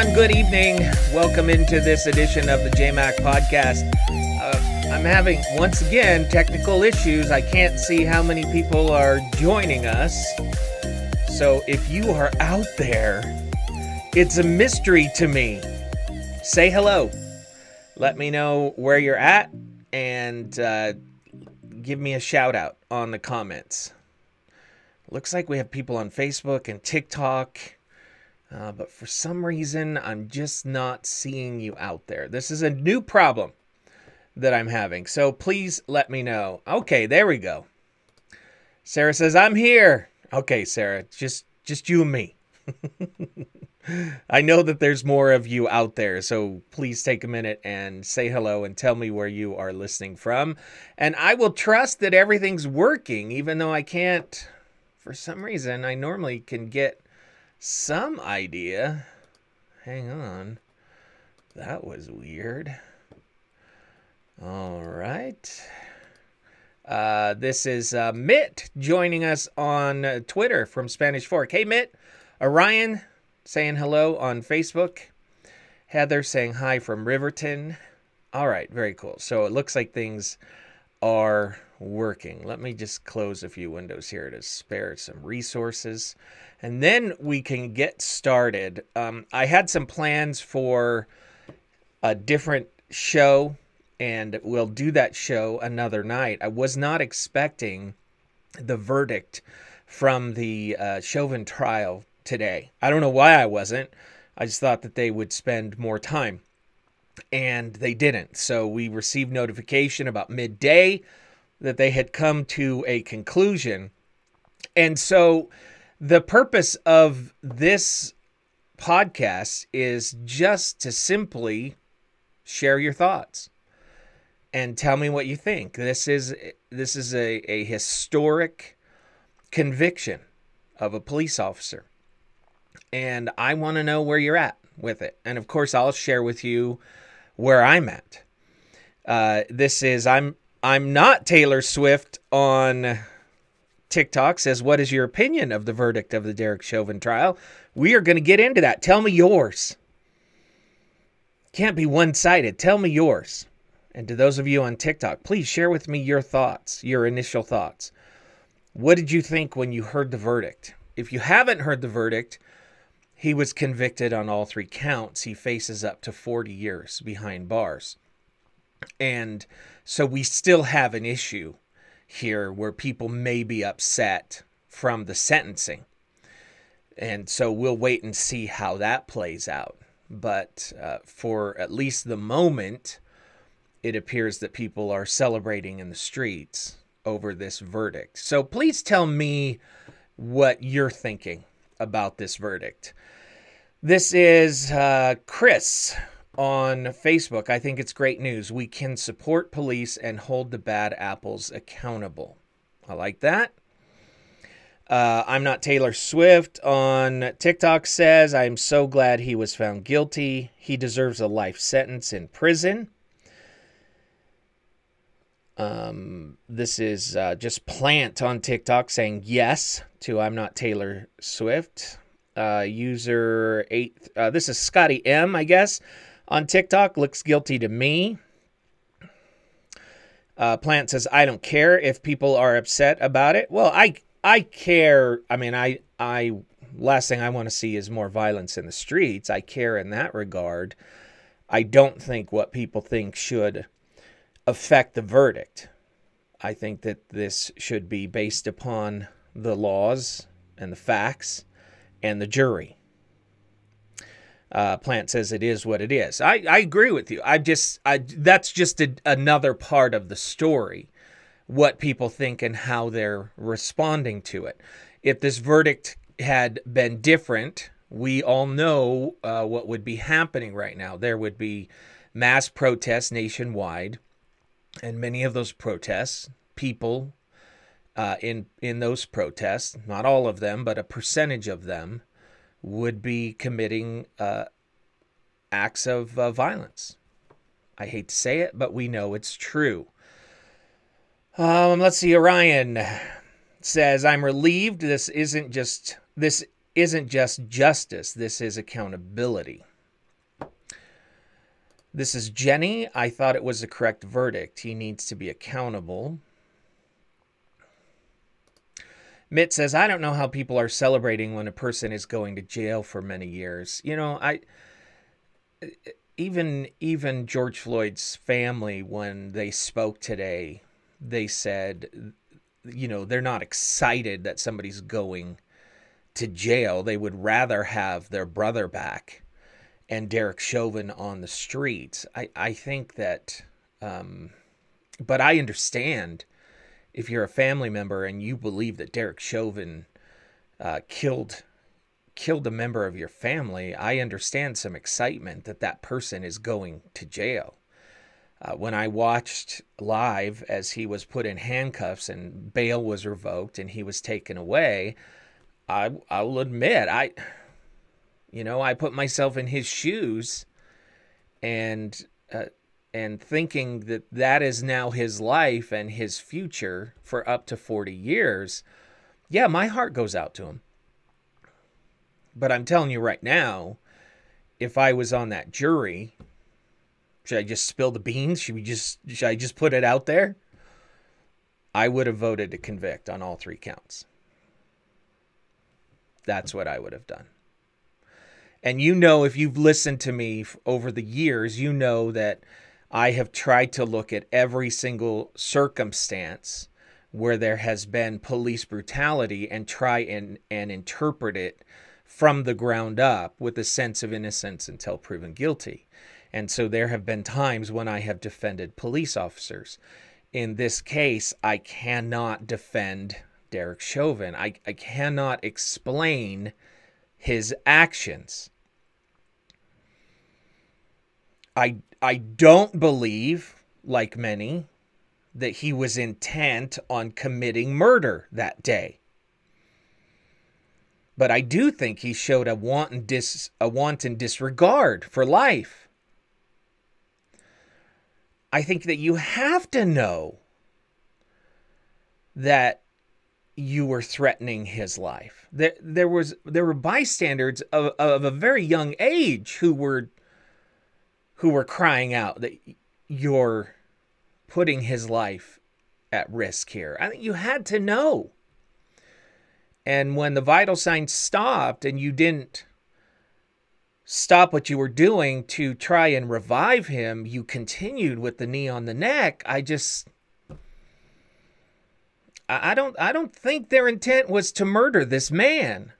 and good evening. Welcome into this edition of the JMac podcast. I'm having, once again, technical issues. I can't see how many people are joining us. So if you are out there, it's a mystery to me. Say hello. Let me know where you're at and give me a shout out on the comments. Looks like we have people on Facebook and TikTok. But for some reason, I'm just not seeing you out there. This is a new problem that I'm having. So please let me know. Okay, there we go. Sarah says, I'm here. Okay, Sarah, just you and me. I know that there's more of you out there, so please take a minute and say hello and tell me where you are listening from. And I will trust that everything's working, even though I can't, for some reason, I normally can get some idea. Hang on. That was weird. All right. This is Mitt joining us on Twitter from Spanish Fork. Hey, Mitt. Orion saying hello on Facebook. Heather saying hi from Riverton. All right. Very cool. So it looks like things are working. Let me just close a few windows here to spare some resources. And then we can get started. I had some plans for a different show, and we'll do that show another night. I was not expecting the verdict from the Chauvin trial today. I don't know why I wasn't. I just thought that they would spend more time, and they didn't. So we received notification about midday that they had come to a conclusion. And so the purpose of this podcast is just to simply share your thoughts and tell me what you think. This is a historic conviction of a police officer. And I want to know where you're at with it. And of course, I'll share with you where I'm at. I'm not Taylor Swift on TikTok. Says, what is your opinion of the verdict of the Derek Chauvin trial? We are going to get into that. Tell me yours. Can't be one-sided. Tell me yours. And to those of you on TikTok, please share with me your thoughts, your initial thoughts. What did you think when you heard the verdict? If you haven't heard the verdict, he was convicted on all 3 counts. He faces up to 40 years behind bars. And so we still have an issue here where people may be upset from the sentencing. And so we'll wait and see how that plays out. But for at least the moment, it appears that people are celebrating in the streets over this verdict. So please tell me what you're thinking about this verdict. This is Chris on Facebook. I think it's great news. We can support police and hold the bad apples accountable. I like that. I'm not Taylor Swift on TikTok says, I'm so glad he was found guilty. He deserves a life sentence in prison. This is just Plant on TikTok saying yes to I'm not Taylor Swift. User 8, this is Scotty M, I guess, on TikTok, looks guilty to me. Plant says, I don't care if people are upset about it. Well, I care. I mean, I last thing I want to see is more violence in the streets. I care in that regard. I don't think what people think should affect the verdict. I think that this should be based upon the laws and the facts and the jury. Plant says it is what it is. I agree with you. That's just another part of the story, what people think and how they're responding to it. If this verdict had been different, we all know what would be happening right now. There would be mass protests nationwide, and many of those protests, people in those protests, not all of them, but a percentage of them, would be committing acts of violence. I hate to say it, but we know it's true. Let's see. Orion says, I'm relieved this isn't just justice. This is accountability. This is Jenny. I thought it was the correct verdict. He needs to be accountable. Mitt says, I don't know how people are celebrating when a person is going to jail for many years. You know, even George Floyd's family, when they spoke today, they said, you know, they're not excited that somebody's going to jail. They would rather have their brother back and Derek Chauvin on the streets. I think that, but I understand if you're a family member and you believe that Derek Chauvin killed a member of your family, I understand some excitement that that person is going to jail. When I watched live as he was put in handcuffs and bail was revoked and he was taken away, I will admit, I put myself in his shoes and thinking that that is now his life and his future for up to 40 years. Yeah, my heart goes out to him. But I'm telling you right now, if I was on that jury, should I just spill the beans? Should I just put it out there? I would have voted to convict on all 3 counts. That's what I would have done. And you know, if you've listened to me over the years, you know that I have tried to look at every single circumstance where there has been police brutality and try and interpret it from the ground up with a sense of innocence until proven guilty. And so there have been times when I have defended police officers. In this case, I cannot defend Derek Chauvin. I cannot explain his actions. I don't believe, like many, that he was intent on committing murder that day. But I do think he showed a wanton disregard for life. I think that you have to know that you were threatening his life. There were bystanders of a very young age who were crying out that you're putting his life at risk here. I think you had to know. And when the vital signs stopped and you didn't stop what you were doing to try and revive him, you continued with the knee on the neck. I don't think their intent was to murder this man.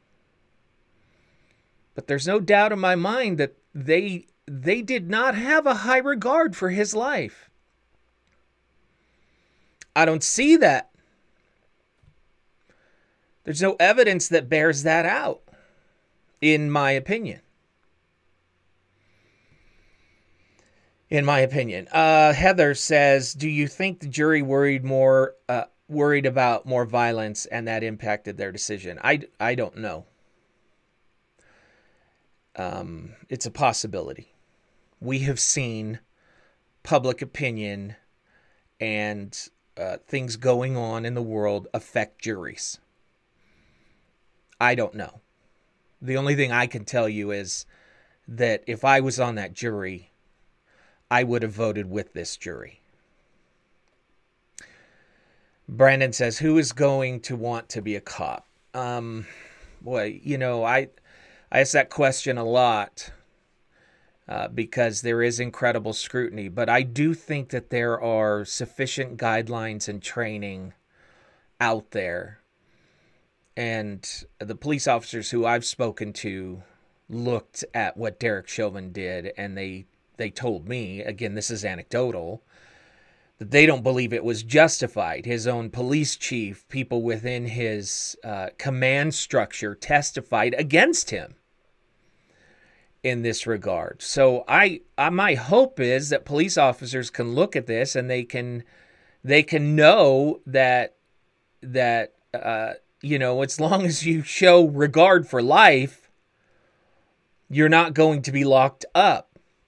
But there's no doubt in my mind that they did not have a high regard for his life. I don't see that. There's no evidence that bears that out, in my opinion. Heather says, do you think the jury worried about more violence and that impacted their decision? I don't know. It's a possibility. We have seen public opinion and things going on in the world affect juries. I don't know. The only thing I can tell you is that if I was on that jury, I would have voted with this jury. Brandon says, who is going to want to be a cop? I ask that question a lot because there is incredible scrutiny. But I do think that there are sufficient guidelines and training out there. And the police officers who I've spoken to looked at what Derek Chauvin did, and they told me, again, this is anecdotal, that they don't believe it was justified. His own police chief, people within his command structure testified against him in this regard. So my hope is that police officers can look at this and they can know that as long as you show regard for life, you're not going to be locked up.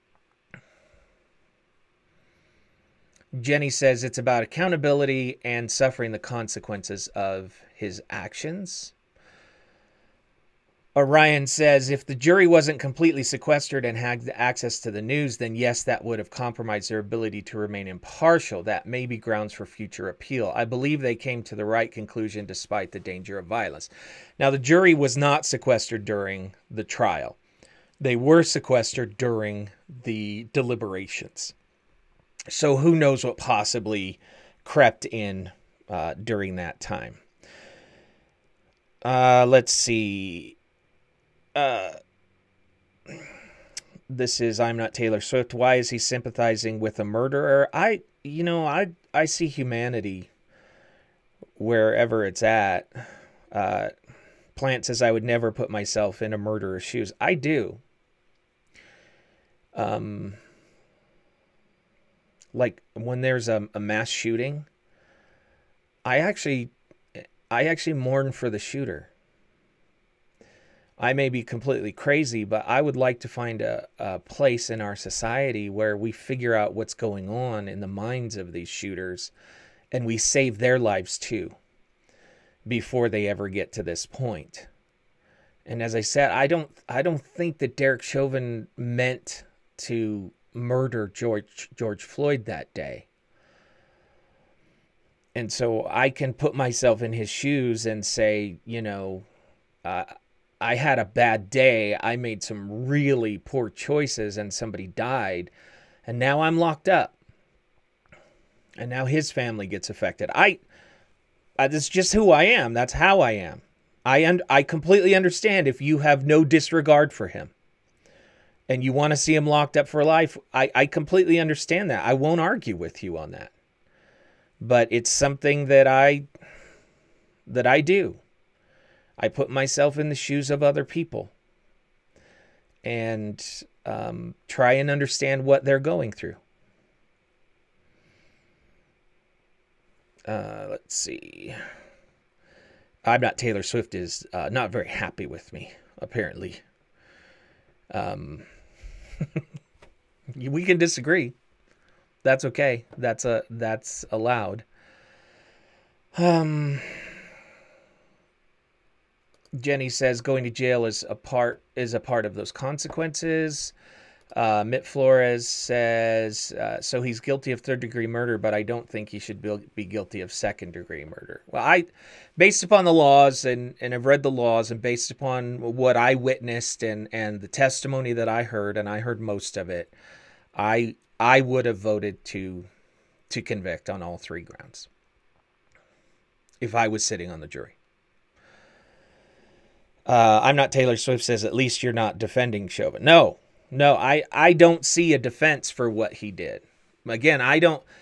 Jenny says it's about accountability and suffering the consequences of his actions. Orion says, if the jury wasn't completely sequestered and had access to the news, then yes, that would have compromised their ability to remain impartial. That may be grounds for future appeal. I believe they came to the right conclusion despite the danger of violence. Now, the jury was not sequestered during the trial. They were sequestered during the deliberations. So who knows what possibly crept in during that time. Let's see. This is I'm Not Taylor Swift. Why is he sympathizing with a murderer? I see humanity wherever it's at. Plant says I would never put myself in a murderer's shoes. I do. Like when there's a mass shooting, I actually mourn for the shooter. I may be completely crazy, but I would like to find a place in our society where we figure out what's going on in the minds of these shooters and we save their lives too before they ever get to this point. And as I said, I don't think that Derek Chauvin meant to murder George Floyd that day. And so I can put myself in his shoes and say, I had a bad day. I made some really poor choices and somebody died. And now I'm locked up. And now his family gets affected. That's just who I am. That's how I am. I completely understand if you have no disregard for him and you want to see him locked up for life. I completely understand that. I won't argue with you on that. But it's something that I do. I put myself in the shoes of other people and try and understand what they're going through. Let's see. I'm Not Taylor Swift is not very happy with me, apparently. We can disagree. That's okay. That's allowed. Jenny says going to jail is a part of those consequences. Mitt Flores says, so he's guilty of third-degree murder, but I don't think he should be guilty of second-degree murder. Well, based upon the laws, and I've read the laws, and based upon what I witnessed and the testimony that I heard, and I heard most of it, I would have voted to convict on all three grounds if I was sitting on the jury. I'm Not Taylor Swift says, at least you're not defending Chauvin. No, I don't see a defense for what he did. Again, how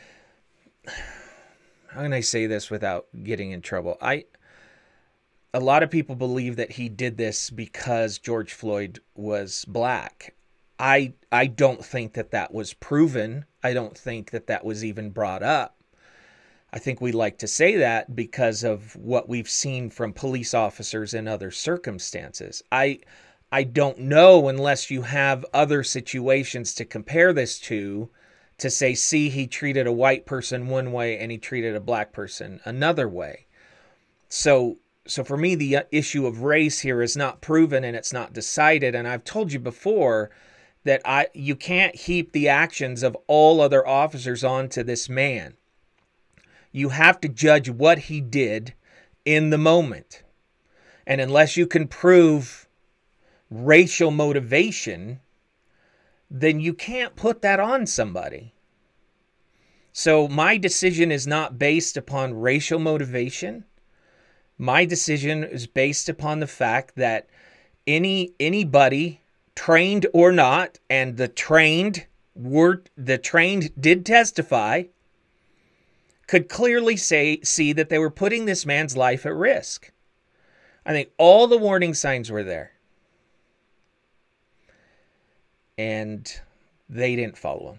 can I say this without getting in trouble? A lot of people believe that he did this because George Floyd was black. I don't think that was proven. I don't think that was even brought up. I think we like to say that because of what we've seen from police officers in other circumstances. I don't know unless you have other situations to compare this to say, see, he treated a white person one way and he treated a black person another way. So for me, the issue of race here is not proven and it's not decided. And I've told you before that you can't heap the actions of all other officers onto this man. You have to judge what he did in the moment. And unless you can prove racial motivation, then you can't put that on somebody. So my decision is not based upon racial motivation. My decision is based upon the fact that anybody, trained or not, and the trained did testify, could clearly see that they were putting this man's life at risk. I think all the warning signs were there. And they didn't follow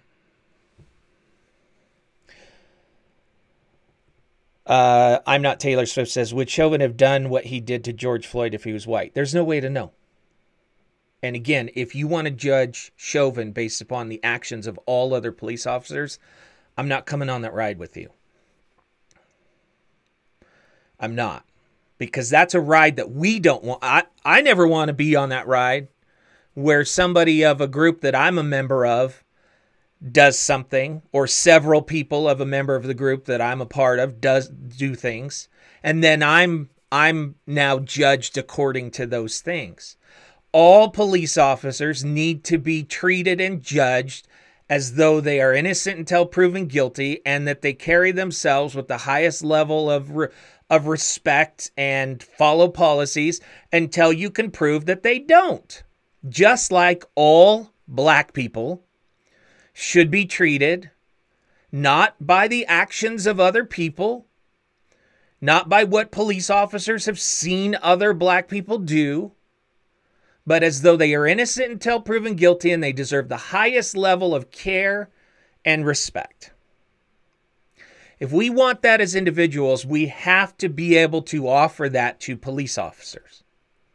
them. I'm Not Taylor Swift says, would Chauvin have done what he did to George Floyd if he was white? There's no way to know. And again, if you want to judge Chauvin based upon the actions of all other police officers, I'm not coming on that ride with you. I'm not. because that's a ride that we don't want. I never want to be on that ride where somebody of a group that I'm a member of does something, or several people of a member of the group that I'm a part of do things, and then I'm now judged according to those things. All police officers need to be treated and judged as though they are innocent until proven guilty, and that they carry themselves with the highest level of respect and follow policies until you can prove that they don't. Just like all black people should be treated not by the actions of other people, not by what police officers have seen other black people do, but as though they are innocent until proven guilty, and they deserve the highest level of care and respect. If we want that as individuals, we have to be able to offer that to police officers.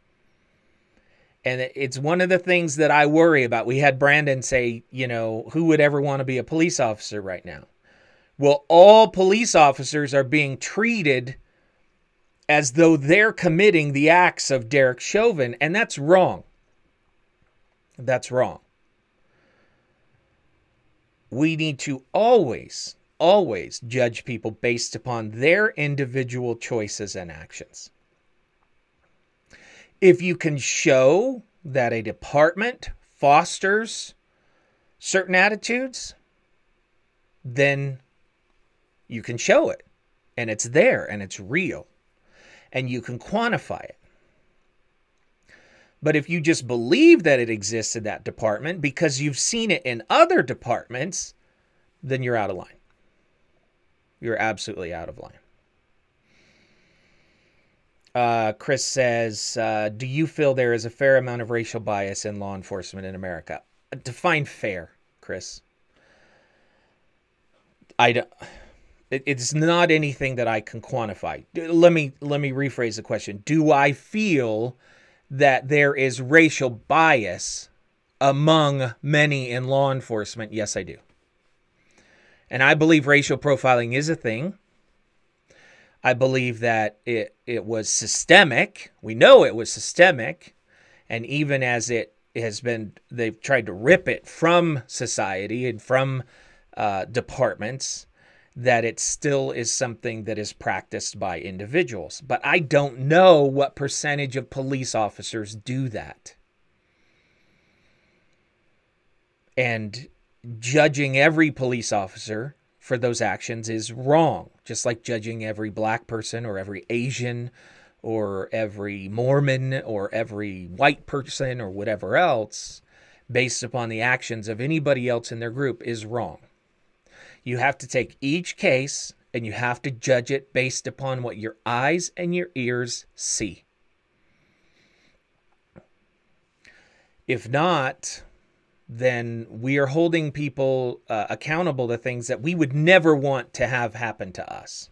And it's one of the things that I worry about. We had Brandon say, who would ever want to be a police officer right now? Well, all police officers are being treated as though they're committing the acts of Derek Chauvin, and that's wrong. That's wrong. We need to always judge people based upon their individual choices and actions. If you can show that a department fosters certain attitudes, then you can show it, and it's there, and it's real, and you can quantify it. But if you just believe that it exists in that department because you've seen it in other departments, then you're out of line. You're absolutely out of line. Chris says, do you feel there is a fair amount of racial bias in law enforcement in America? Define fair, Chris. It's not anything that I can quantify. Let me rephrase the question. Do I feel that there is racial bias among many in law enforcement? Yes, I do. And I believe racial profiling is a thing. I believe that it was systemic. We know it was systemic. And even as it has been, they've tried to rip it from society and from departments, that it still is something that is practiced by individuals. But I don't know what percentage of police officers do that. And judging every police officer for those actions is wrong. Just like judging every black person or every Asian or every Mormon or every white person or whatever else based upon the actions of anybody else in their group is wrong. You have to take each case and you have to judge it based upon what your eyes and your ears see. If not, then we are holding people accountable to things that we would never want to have happen to us.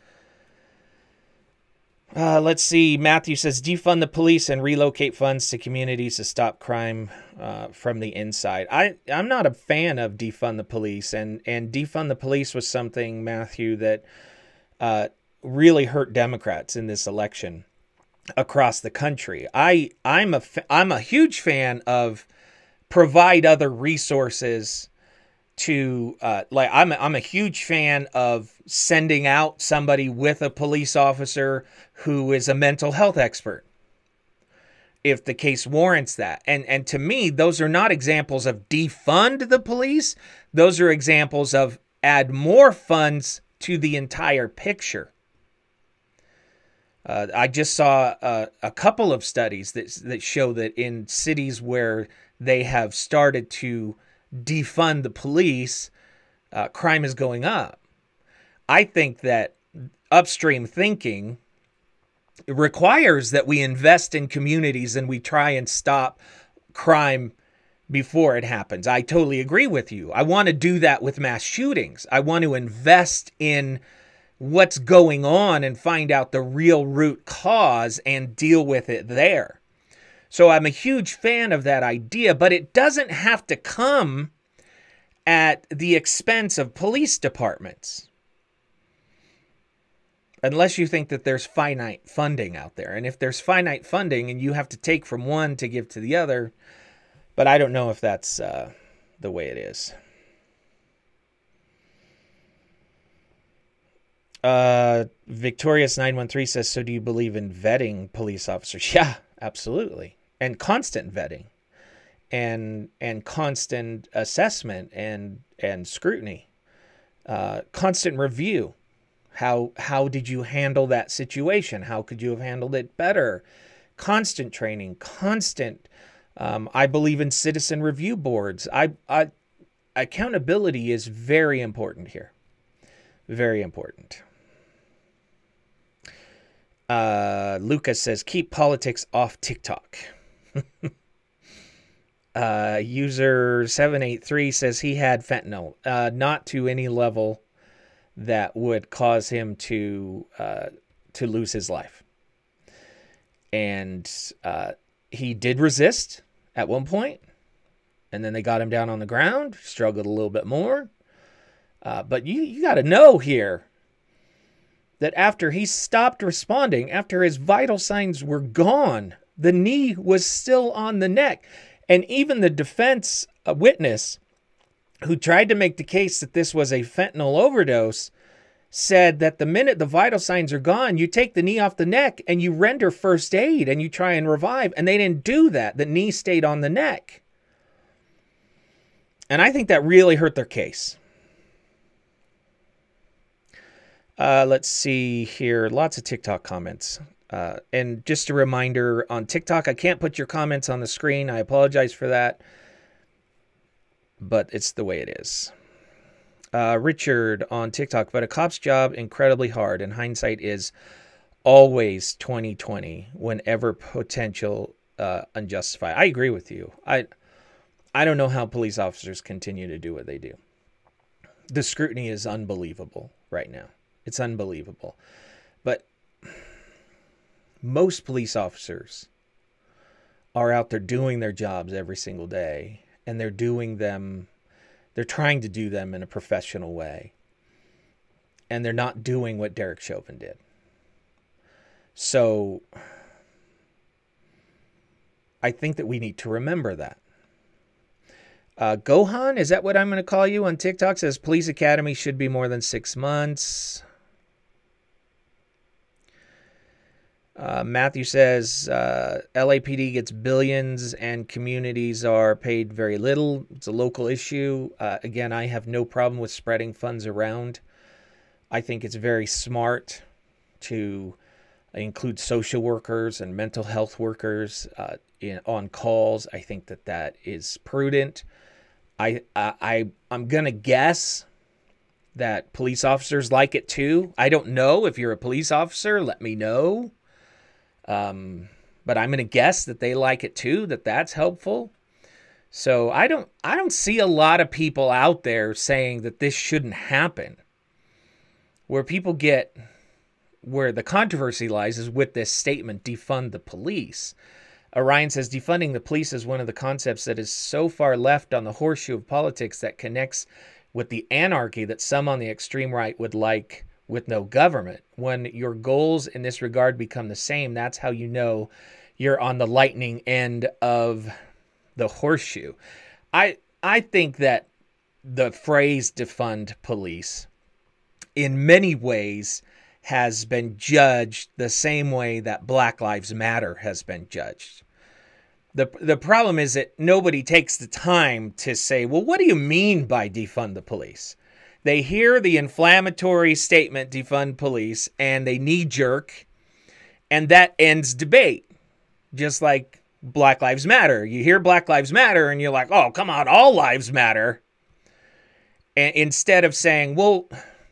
Let's see. Matthew says, defund the police and relocate funds to communities to stop crime from the inside. I'm not a fan of defund the police, and defund the police was something, Matthew, that really hurt Democrats in this election across the country. I'm a huge fan of provide other resources to I'm a huge fan of sending out somebody with a police officer who is a mental health expert if the case warrants that. And to me, those are not examples of defund the police. Those are examples of add more funds to the entire picture. I just saw a couple of studies that show that in cities where they have started to defund the police, crime is going up. I think that upstream thinking requires that we invest in communities and we try and stop crime before it happens. I totally agree with you. I want to do that with mass shootings. I want to invest in what's going on and find out the real root cause and deal with it there. So I'm a huge fan of that idea, but it doesn't have to come at the expense of police departments. unless you think that there's finite funding out there. And if there's finite funding and you have to take from one to give to the other, but I don't know if that's the way it is. Victorious913 says, so do you believe in vetting police officers? Yeah, absolutely. And constant vetting and constant assessment and scrutiny, constant review. How did you handle that situation? How could you have handled it better? Constant training, constant. I believe in citizen review boards. Accountability is very important here. Very important. Lucas says, keep politics off TikTok. User 783 says he had fentanyl, not to any level that would cause him to lose his life. And he did resist at one point, and then they got him down on the ground, struggled a little bit more. But you got to know here that after he stopped responding, after his vital signs were gone, the knee was still on the neck. And even the defense witness who tried to make the case that this was a fentanyl overdose said that the minute the vital signs are gone, you take the knee off the neck and you render first aid and you try and revive. And they didn't do that. The knee stayed on the neck. And I think that really hurt their case. Let's see here. Lots of TikTok comments. And just a reminder, on TikTok, I can't put your comments on the screen. I apologize for that. But it's the way it is. Richard on TikTok, but a cop's job incredibly hard, and hindsight is always 20/20 whenever potential unjustified. I agree with you. I don't know how police officers continue to do what they do. The scrutiny is unbelievable right now. It's unbelievable. But most police officers are out there doing their jobs every single day, and they're trying to do them in a professional way. And they're not doing what Derek Chauvin did. So I think that we need to remember that. Gohan, is that what I'm going to call you on TikTok? Says police academy should be more than 6 months. Matthew says LAPD gets billions and communities are paid very little. It's a local issue. Again, I have no problem with spreading funds around. I think it's very smart to include social workers and mental health workers on calls. I think that is prudent. I'm going to guess that police officers like it too. I don't know. If you're a police officer, let me know. But I'm going to guess that they like it too, that's helpful. So I don't see a lot of people out there saying that this shouldn't happen. Where the controversy lies is with this statement, defund the police. Orion says defunding the police is one of the concepts that is so far left on the horseshoe of politics that connects with the anarchy that some on the extreme right would like with no government. When your goals in this regard become the same, that's how you know you're on the lightning end of the horseshoe. I think that the phrase defund police in many ways has been judged the same way that Black Lives Matter has been judged. The problem is that nobody takes the time to say, well, what do you mean by defund the police? They hear the inflammatory statement, defund police, and they knee-jerk, and that ends debate. Just like Black Lives Matter. You hear Black Lives Matter, and you're like, oh, come on, all lives matter. And instead of saying, well,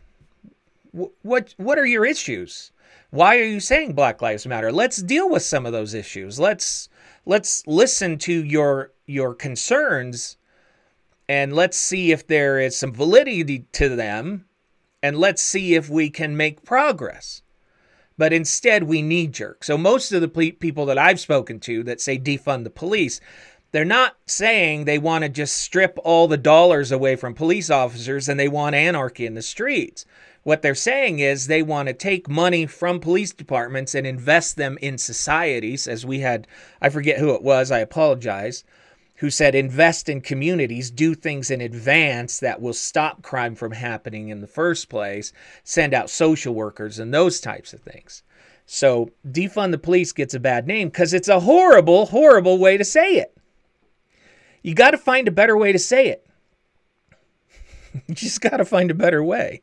what are your issues? Why are you saying Black Lives Matter? Let's deal with some of those issues. Let's listen to your concerns. And let's see if there is some validity to them. And let's see if we can make progress. But instead, we knee-jerk. So most of the people that I've spoken to that say defund the police, they're not saying they want to just strip all the dollars away from police officers and they want anarchy in the streets. What they're saying is they want to take money from police departments and invest them in societies, as we had, I forget who it was, I apologize, who said invest in communities, do things in advance that will stop crime from happening in the first place, send out social workers and those types of things. So defund the police gets a bad name because it's a horrible, horrible way to say it. You got to find a better way to say it. You just got to find a better way.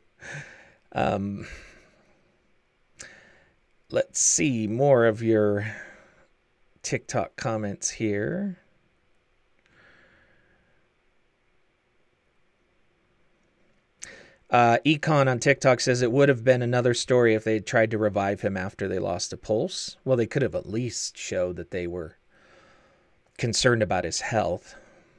Let's see more of your TikTok comments here. Econ on TikTok says it would have been another story if they had tried to revive him after they lost a pulse. Well, they could have at least showed that they were concerned about his health.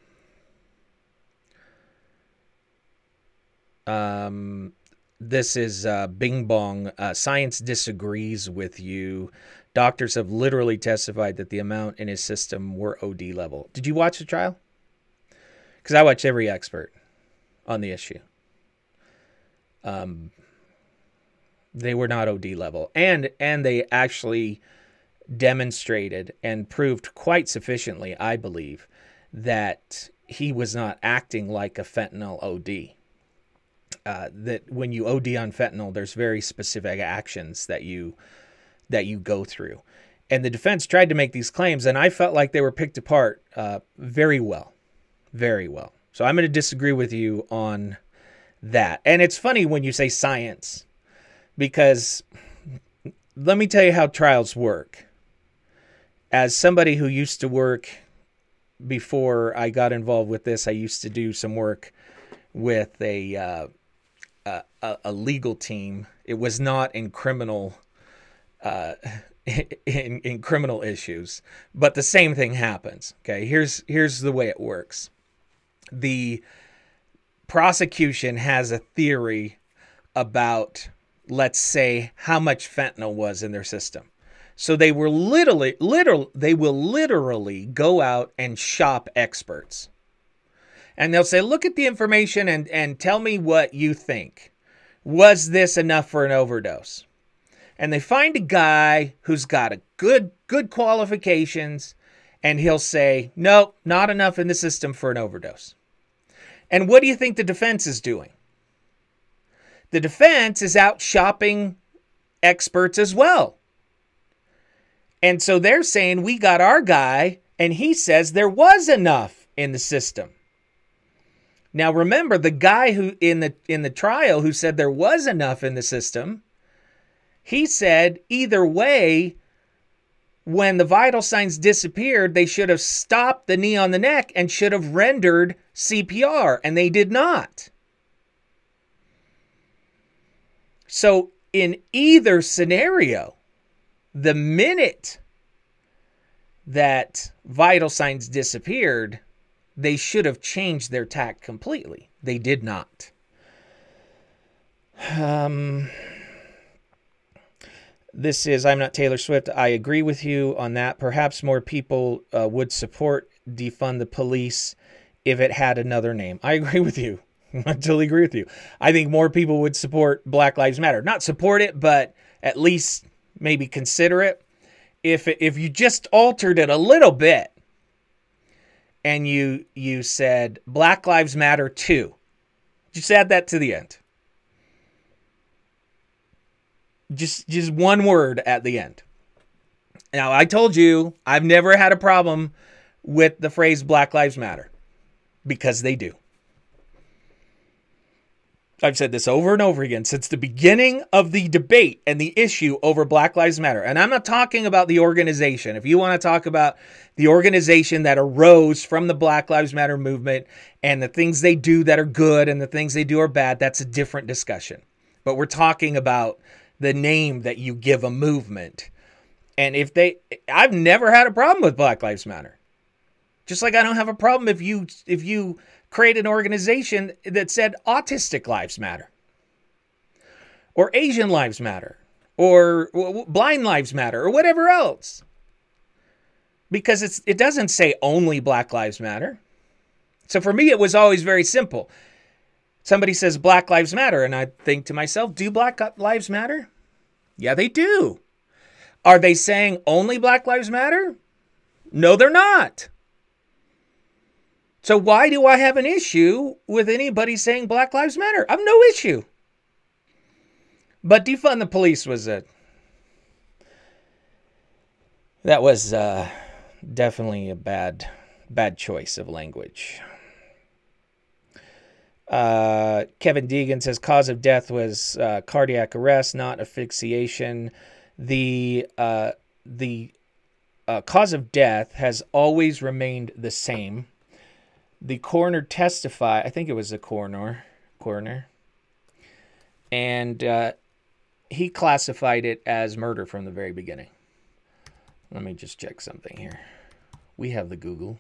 This is Bing Bong. Science disagrees with you. Doctors have literally testified that the amount in his system were OD level. Did you watch the trial? Because I watched every expert on the issue. They were not OD level. And they actually demonstrated and proved quite sufficiently, I believe, that he was not acting like a fentanyl OD. That when you OD on fentanyl, there's very specific actions that you go through. And the defense tried to make these claims, and I felt like they were picked apart very well. Very well. So I'm going to disagree with you on that. And it's funny when you say science, because let me tell you how trials work. As somebody who used to work before I got involved with this, I used to do some work with a legal team. It was not in criminal in criminal issues, but the same thing happens. Okay, here's the way it works. The prosecution has a theory about, let's say, how much fentanyl was in their system. So they will literally go out and shop experts. And they'll say, look at the information and tell me what you think. Was this enough for an overdose? And they find a guy who's got a good qualifications, and he'll say, nope, not enough in the system for an overdose. And what do you think the defense is doing? The defense is out shopping experts as well. And so they're saying, we got our guy, and he says there was enough in the system. Now remember, the guy who in the trial who said there was enough in the system, he said either way, when the vital signs disappeared, they should have stopped the knee on the neck and should have rendered CPR, and they did not. So in either scenario, the minute that vital signs disappeared, they should have changed their tack completely. They did not. This is, I'm not Taylor Swift. I agree with you on that. Perhaps more people would support defund the police if it had another name. I agree with you. I totally agree with you. I think more people would support Black Lives Matter. Not support it, but at least maybe consider it. If you just altered it a little bit, and you said Black Lives Matter 2. Just add that to the end. Just one word at the end. Now, I told you I've never had a problem with the phrase Black Lives Matter, because they do. I've said this over and over again since the beginning of the debate and the issue over Black Lives Matter. And I'm not talking about the organization. If you want to talk about the organization that arose from the Black Lives Matter movement and the things they do that are good and the things they do are bad, that's a different discussion. But we're talking about the name that you give a movement. And I've never had a problem with Black Lives Matter. Just like I don't have a problem if you create an organization that said Autistic Lives Matter, or Asian Lives Matter, or Blind Lives Matter, or whatever else. Because it doesn't say only Black Lives Matter. So for me, it was always very simple. Somebody says Black Lives Matter, and I think to myself, do Black Lives Matter? Yeah, they do. Are they saying only Black Lives Matter? No, they're not. So why do I have an issue with anybody saying Black Lives Matter? I have no issue. But defund the police was definitely a bad choice of language. Kevin Deegan says cause of death was cardiac arrest, not asphyxiation. The cause of death has always remained the same. The coroner testified, I think it was the coroner, and he classified it as murder from the very beginning. Let me just check something here. We have the Google.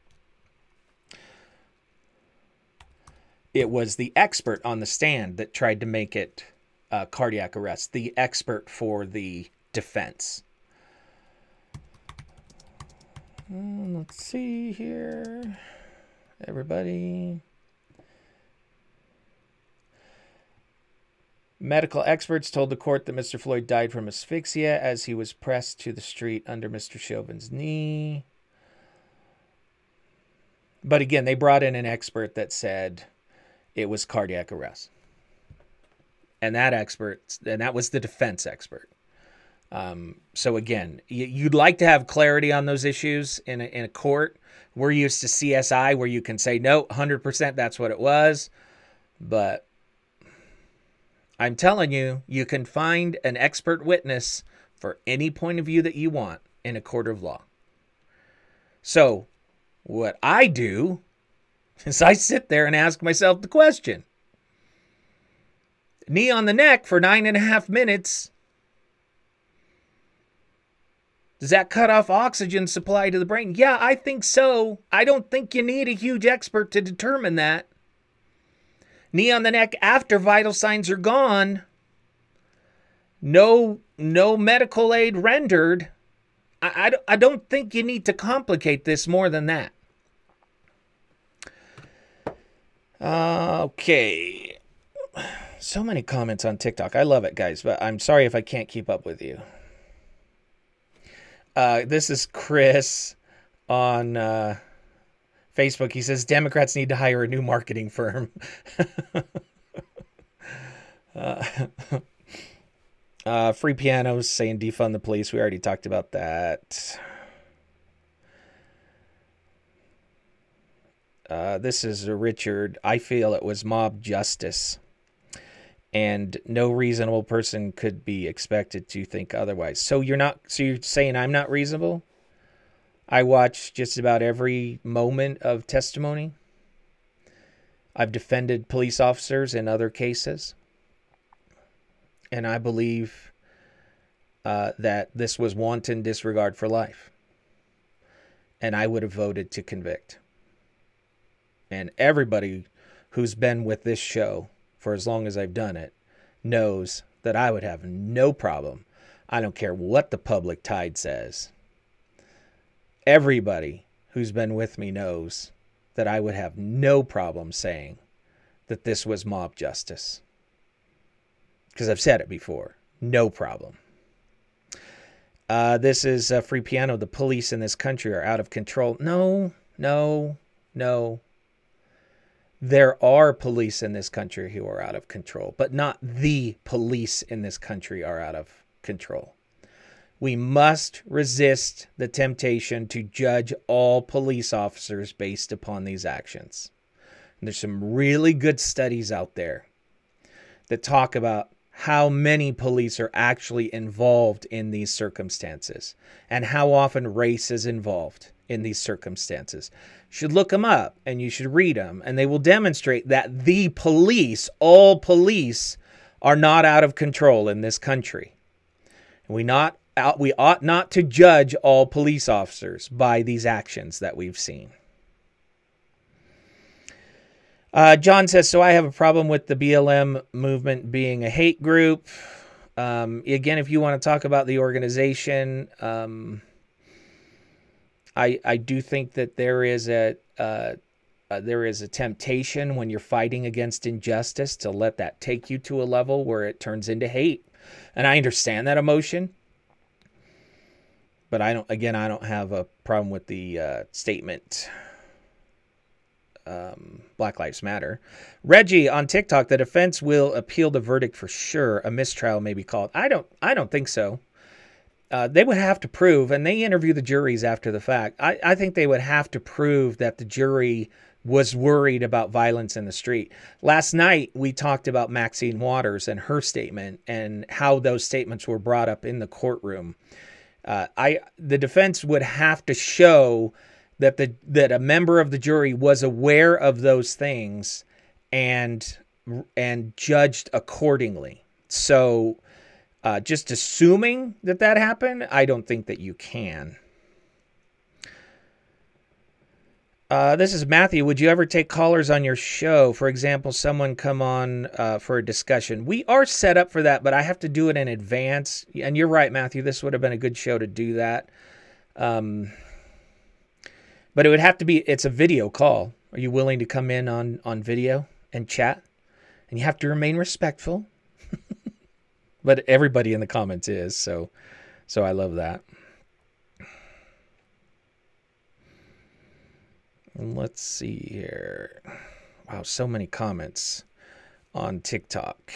It was the expert on the stand that tried to make it cardiac arrest, the expert for the defense. Let's see here. Everybody. Medical experts told the court that Mr. Floyd died from asphyxia as he was pressed to the street under Mr. Chauvin's knee. But again, they brought in an expert that said it was cardiac arrest. And that was the defense expert. So again, you'd like to have clarity on those issues in a court. We're used to CSI where you can say, no, 100% that's what it was. But I'm telling you, you can find an expert witness for any point of view that you want in a court of law. So what I do is I sit there and ask myself the question. Knee on the neck for 9.5 minutes. Does that cut off oxygen supply to the brain? Yeah, I think so. I don't think you need a huge expert to determine that. Knee on the neck after vital signs are gone. No medical aid rendered. I don't think you need to complicate this more than that. Okay. So many comments on TikTok. I love it, guys, but I'm sorry if I can't keep up with you. This is Chris on Facebook. He says Democrats need to hire a new marketing firm. Free Pianos saying defund the police. We already talked about that. This is Richard. I feel it was mob justice, and no reasonable person could be expected to think otherwise. So you're saying I'm not reasonable? I watch just about every moment of testimony. I've defended police officers in other cases. And I believe that this was wanton disregard for life. And I would have voted to convict. And everybody who's been with this show for as long as I've done it knows that I would have no problem. I don't care what the public tide says. Everybody who's been with me knows that I would have no problem saying that this was mob justice. Because I've said it before. No problem. This is Free Piano. The police in this country are out of control. No. There are police in this country who are out of control, but not the police in this country are out of control. We must resist the temptation to judge all police officers based upon these actions. And there's some really good studies out there that talk about how many police are actually involved in these circumstances and how often race is involved in these circumstances. You should look them up and you should read them, and they will demonstrate that the police, all police, are not out of control in this country. We ought not to judge all police officers by these actions that we've seen. John says, so I have a problem with the BLM movement being a hate group. Again, if you want to talk about the organization, I do think that there is a there is a temptation when you're fighting against injustice to let that take you to a level where it turns into hate. And I understand that emotion. But I don't have a problem with the statement, Black Lives Matter. Reggie on TikTok, the defense will appeal the verdict for sure. A mistrial may be called. I don't think so. They would have to prove, and they interview the juries after the fact. I think they would have to prove that the jury was worried about violence in the street. Last night, we talked about Maxine Waters and her statement and how those statements were brought up in the courtroom. The defense would have to show that a member of the jury was aware of those things and judged accordingly. So, just assuming that happened, I don't think that you can. This is Matthew. Would you ever take callers on your show? For example, someone come on for a discussion. We are set up for that, but I have to do it in advance. And you're right, Matthew. This would have been a good show to do that. But it would have to be, it's a video call. Are you willing to come in on video and chat? And you have to remain respectful. But everybody in the comments is, so I love that. Let's see here. Wow, so many comments on TikTok.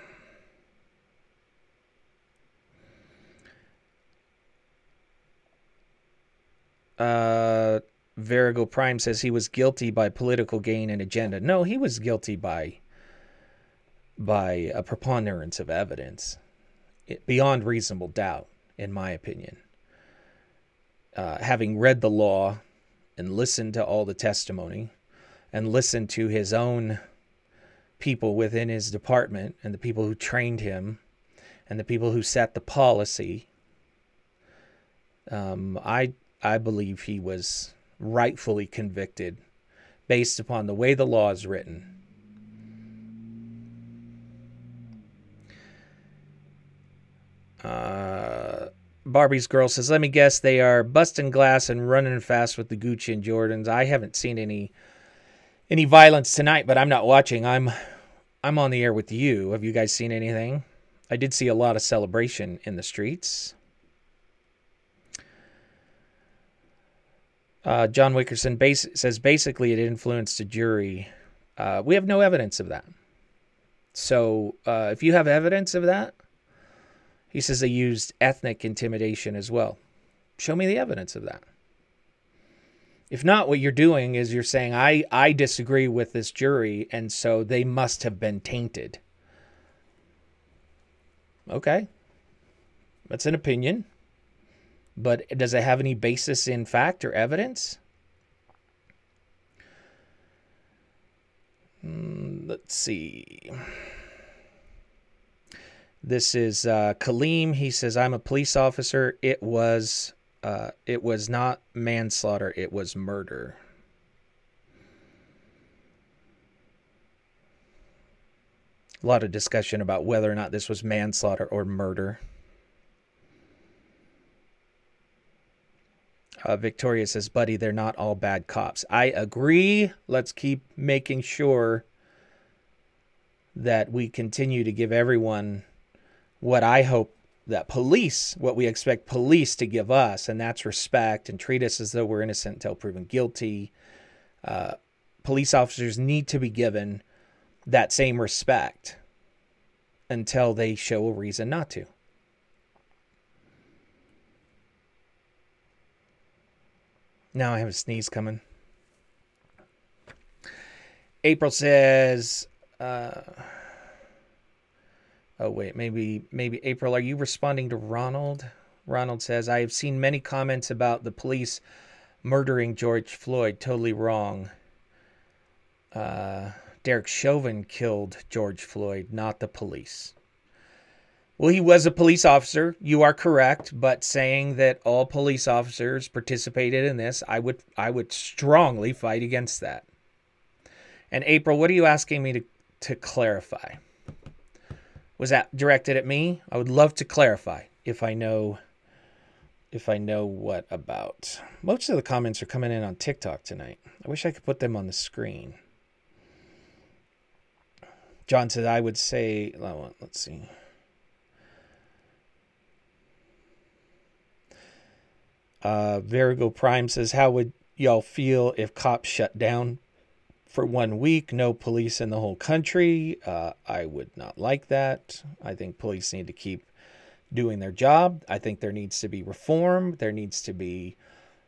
Varigo Prime says he was guilty by political gain and agenda. No, he was guilty by a preponderance of evidence, beyond reasonable doubt, in my opinion. Having read the law and listened to all the testimony and listened to his own people within his department and the people who trained him and the people who set the policy, I believe he was rightfully convicted based upon the way the law is written. Barbie's girl says, let me guess, they are busting glass and running fast with the Gucci and Jordans. I haven't seen any violence tonight, but I'm not watching. I'm on the air with you. Have you guys seen anything? I did see a lot of celebration in the streets. John Wickerson says basically it influenced a jury. We have no evidence of that. So if you have evidence of that, he says they used ethnic intimidation as well. Show me the evidence of that. If not, what you're doing is you're saying, I disagree with this jury, and so they must have been tainted. Okay. That's an opinion. But does it have any basis in fact or evidence? Let's see. This is Kaleem. He says, I'm a police officer. It was not manslaughter. It was murder. A lot of discussion about whether or not this was manslaughter or murder. Victoria says, buddy, they're not all bad cops. I agree. Let's keep making sure that we continue to give everyone what I hope that what we expect police to give us, and that's respect and treat us as though we're innocent until proven guilty. Police officers need to be given that same respect until they show a reason not to. Now I have a sneeze coming. April says, oh, wait, maybe April, are you responding to Ronald? Ronald says, I have seen many comments about the police murdering George Floyd. Totally wrong. Derek Chauvin killed George Floyd, not the police. Well, he was a police officer. You are correct, but saying that all police officers participated in this, I would strongly fight against that. And April, what are you asking me to clarify? Was that directed at me? I would love to clarify if I know if I know what about. Most of the comments are coming in on TikTok tonight. I wish I could put them on the screen. John said, I would say, let's see. Verigo Prime says, how would y'all feel if cops shut down for 1 week? No police in the whole country. I would not like that. I think police need to keep doing their job. I think there needs to be reform. There needs to be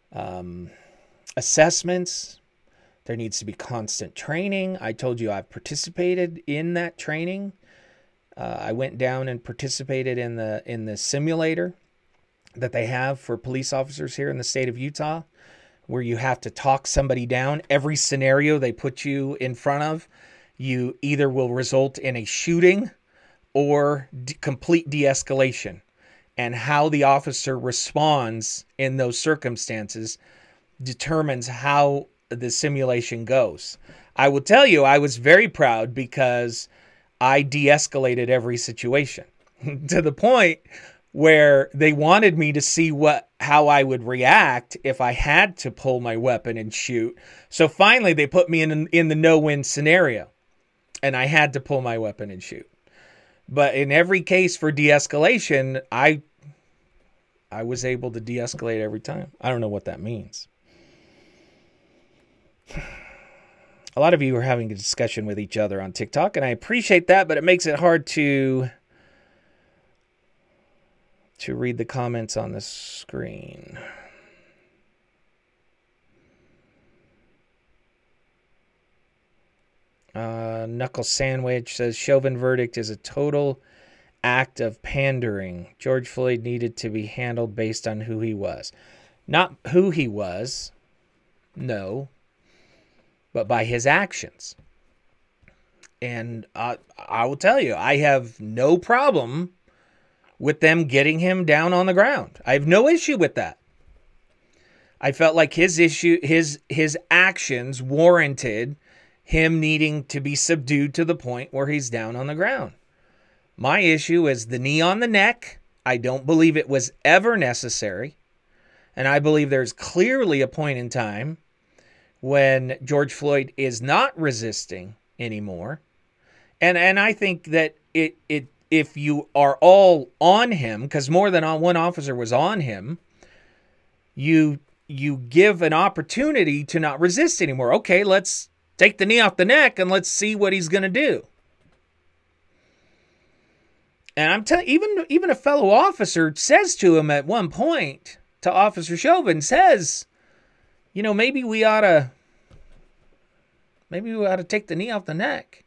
assessments. There needs to be constant training. I told you I've participated in that training. I went down and participated in the simulator that they have for police officers here in the state of Utah, where you have to talk somebody down. Every scenario they put you in front of, you either will result in a shooting or complete de-escalation. And how the officer responds in those circumstances determines how the simulation goes. I will tell you, I was very proud because I de-escalated every situation to the point where they wanted me to see how I would react if I had to pull my weapon and shoot. So finally, they put me in the no-win scenario, and I had to pull my weapon and shoot. But in every case for de-escalation, I was able to de-escalate every time. I don't know what that means. A lot of you are having a discussion with each other on TikTok, and I appreciate that, but it makes it hard to read the comments on the screen. Knuckle Sandwich says Chauvin verdict is a total act of pandering. George Floyd needed to be handled based on who he was. Not who he was, no, but by his actions. And I will tell you, I have no problem with them getting him down on the ground. I have no issue with that. I felt like his actions warranted him needing to be subdued to the point where he's down on the ground. My issue is the knee on the neck. I don't believe it was ever necessary. And I believe there's clearly a point in time when George Floyd is not resisting anymore. And I think that if you are all on him, because more than one officer was on him, you give an opportunity to not resist anymore. Okay, let's take the knee off the neck and let's see what he's going to do. And I'm telling even a fellow officer says to him at one point, to Officer Chauvin, says, maybe we ought to take the knee off the neck.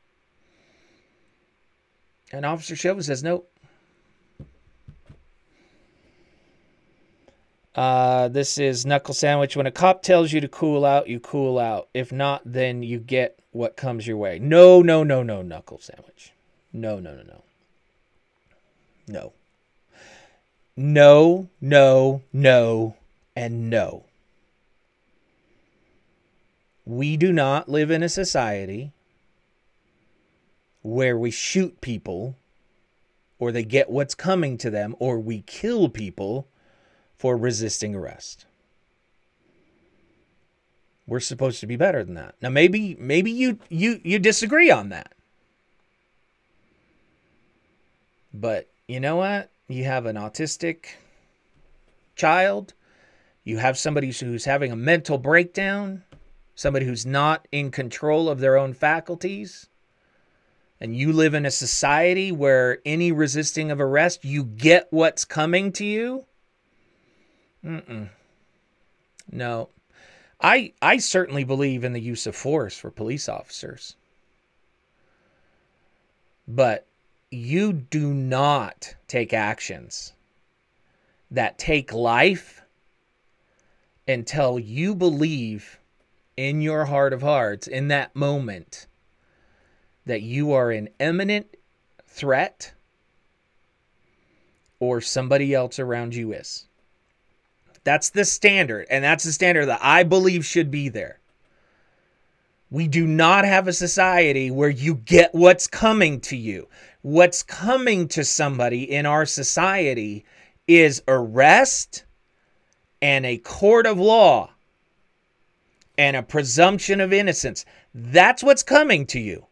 And Officer Chauvin says, nope. This is Knuckle Sandwich. When a cop tells you to cool out, you cool out. If not, then you get what comes your way. No, Knuckle Sandwich. No. No. No, and no. We do not live in a society where we shoot people or they get what's coming to them or we kill people for resisting arrest. We're supposed to be better than that. Now, maybe you disagree on that. But you know what? You have an autistic child. You have somebody who's having a mental breakdown. Somebody who's not in control of their own faculties. And you live in a society where any resisting of arrest, you get what's coming to you. No. I certainly believe in the use of force for police officers. But you do not take actions that take life until you believe in your heart of hearts, in that moment, that you are an imminent threat or somebody else around you is. That's the standard, and that's the standard that I believe should be there. We do not have a society where you get what's coming to you. What's coming to somebody in our society is arrest and a court of law and a presumption of innocence. That's what's coming to you.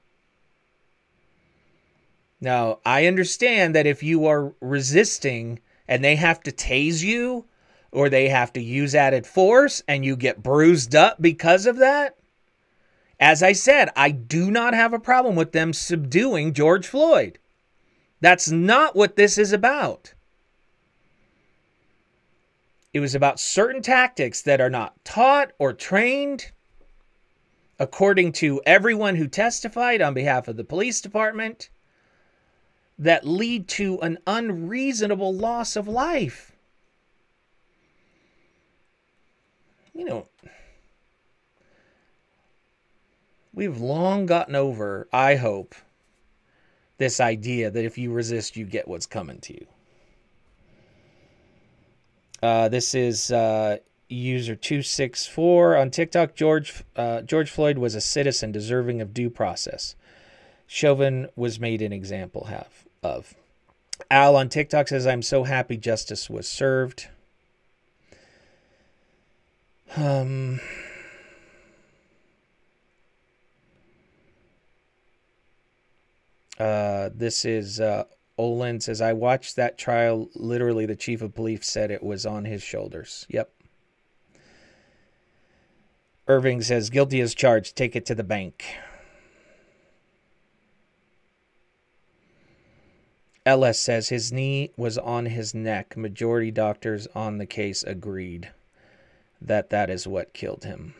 Now, I understand that if you are resisting and they have to tase you or they have to use added force and you get bruised up because of that, as I said, I do not have a problem with them subduing George Floyd. That's not what this is about. It was about certain tactics that are not taught or trained, according to everyone who testified on behalf of the police department, that lead to an unreasonable loss of life. You know, we've long gotten over, I hope, this idea that if you resist, you get what's coming to you. This is user 264 on TikTok. George Floyd was a citizen deserving of due process. Chauvin was made an example of. Al on TikTok says, I'm so happy justice was served. This is Olin says, I watched that trial. Literally, the chief of police said it was on his shoulders. Yep. Irving says, guilty as charged. Take it to the bank. LS says, his knee was on his neck. Majority doctors on the case agreed that is what killed him.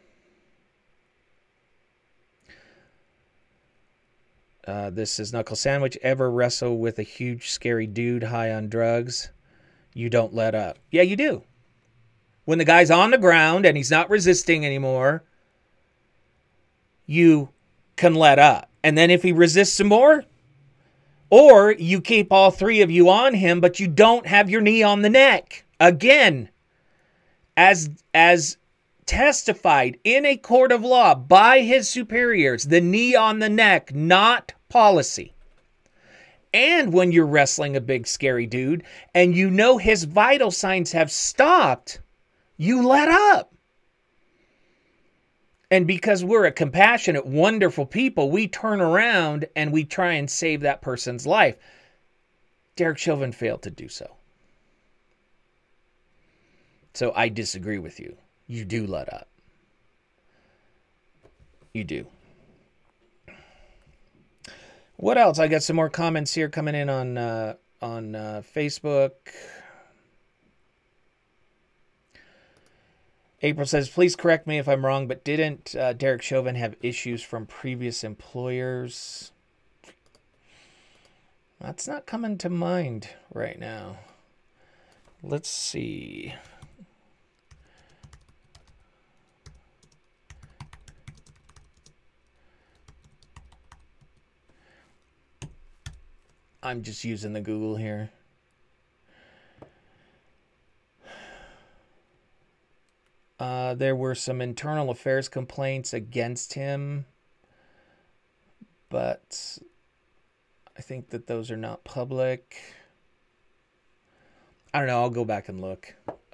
This is Knuckle Sandwich. Ever wrestle with a huge, scary dude high on drugs? You don't let up. Yeah, you do. When the guy's on the ground and he's not resisting anymore, you can let up. And then if he resists some more, or you keep all three of you on him, but you don't have your knee on the neck. Again, as testified in a court of law by his superiors, the knee on the neck, not policy. And when you're wrestling a big scary dude and you know his vital signs have stopped, you let up. And because we're a compassionate, wonderful people, we turn around and we try and save that person's life. Derek Chauvin failed to do so. So I disagree with you. You do let up. You do. What else? I got some more comments here coming in on Facebook. April says, please correct me if I'm wrong, but didn't Derek Chauvin have issues from previous employers? That's not coming to mind right now. Let's see. I'm just using the Google here. There were some internal affairs complaints against him, but I think that those are not public. I don't know. I'll go back and look.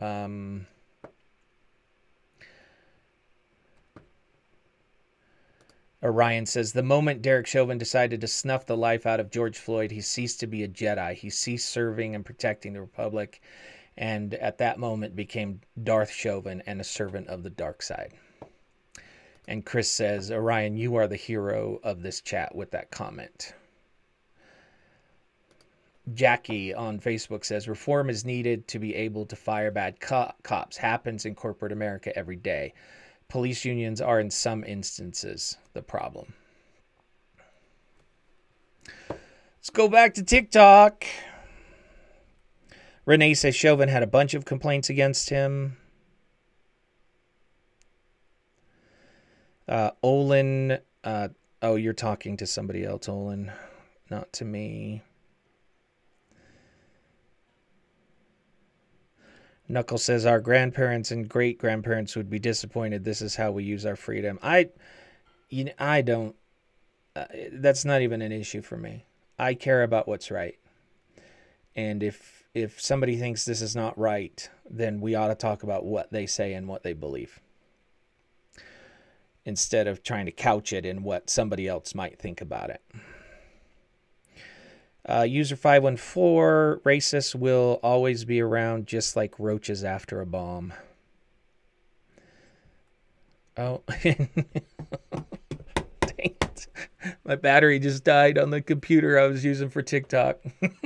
Orion says, the moment Derek Chauvin decided to snuff the life out of George Floyd, he ceased to be a Jedi. He ceased serving and protecting the Republic, and at that moment became Darth Chauvin and a servant of the dark side. And Chris says, Orion, you are the hero of this chat with that comment. Jackie on Facebook says, reform is needed to be able to fire bad cops. Happens in corporate America every day. Police unions are in some instances the problem. Let's go back to TikTok. Renee says Chauvin had a bunch of complaints against him. Olin, oh, you're talking to somebody else, Olin, not to me. Knuckle says our grandparents and great-grandparents would be disappointed. This is how we use our freedom. I don't. That's not even an issue for me. I care about what's right. And if if somebody thinks this is not right, then we ought to talk about what they say and what they believe, instead of trying to couch it in what somebody else might think about it. User 514, racists will always be around just like roaches after a bomb. Oh, dang it. My battery just died on the computer I was using for TikTok.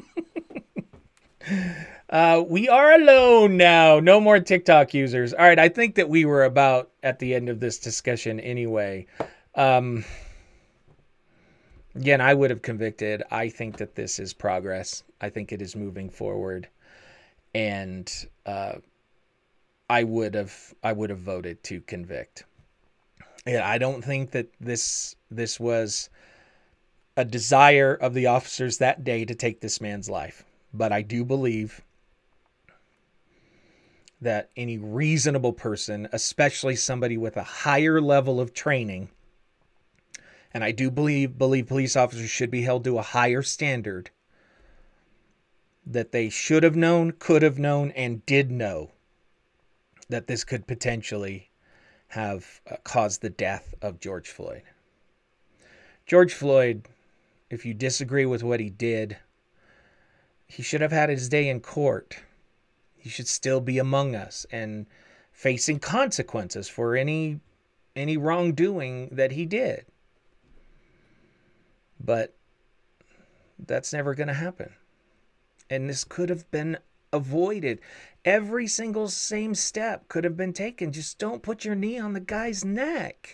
We are alone now. No more TikTok users. All right, I think that we were about at the end of this discussion anyway. Again, I would have convicted. I think that this is progress. I think it is moving forward. And I would have voted to convict. Yeah, I don't think that this was a desire of the officers that day to take this man's life. But I do believe that any reasonable person, especially somebody with a higher level of training, and I do believe police officers should be held to a higher standard, that they should have known, could have known, and did know that this could potentially have caused the death of George Floyd. George Floyd, if you disagree with what he did, he should have had his day in court. He should still be among us and facing consequences for any wrongdoing that he did. But that's never going to happen. And this could have been avoided. Every single same step could have been taken. Just don't put your knee on the guy's neck.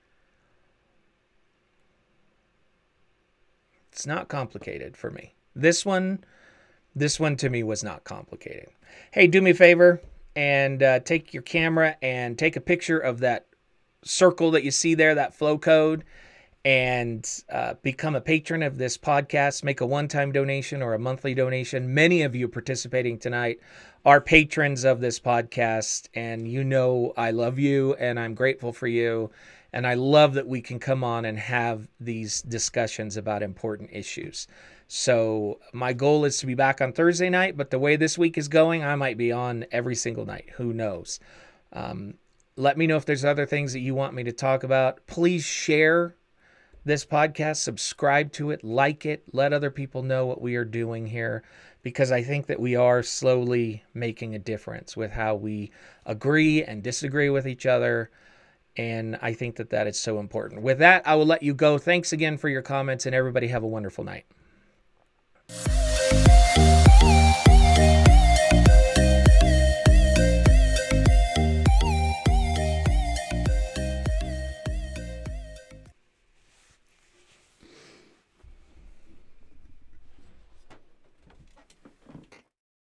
It's not complicated for me. This one to me was not complicated. Hey, do me a favor and take your camera and take a picture of that circle that you see there, that flow code, and become a patron of this podcast. Make a one-time donation or a monthly donation. Many of you participating tonight are patrons of this podcast, and you know I love you and I'm grateful for you. And I love that we can come on and have these discussions about important issues. So my goal is to be back on Thursday night, but the way this week is going, I might be on every single night. Who knows? Let me know if there's other things that you want me to talk about. Please share this podcast, subscribe to it, like it, let other people know what we are doing here, because I think that we are slowly making a difference with how we agree and disagree with each other. And I think that is so important. With that, I will let you go. Thanks again for your comments, and everybody have a wonderful night.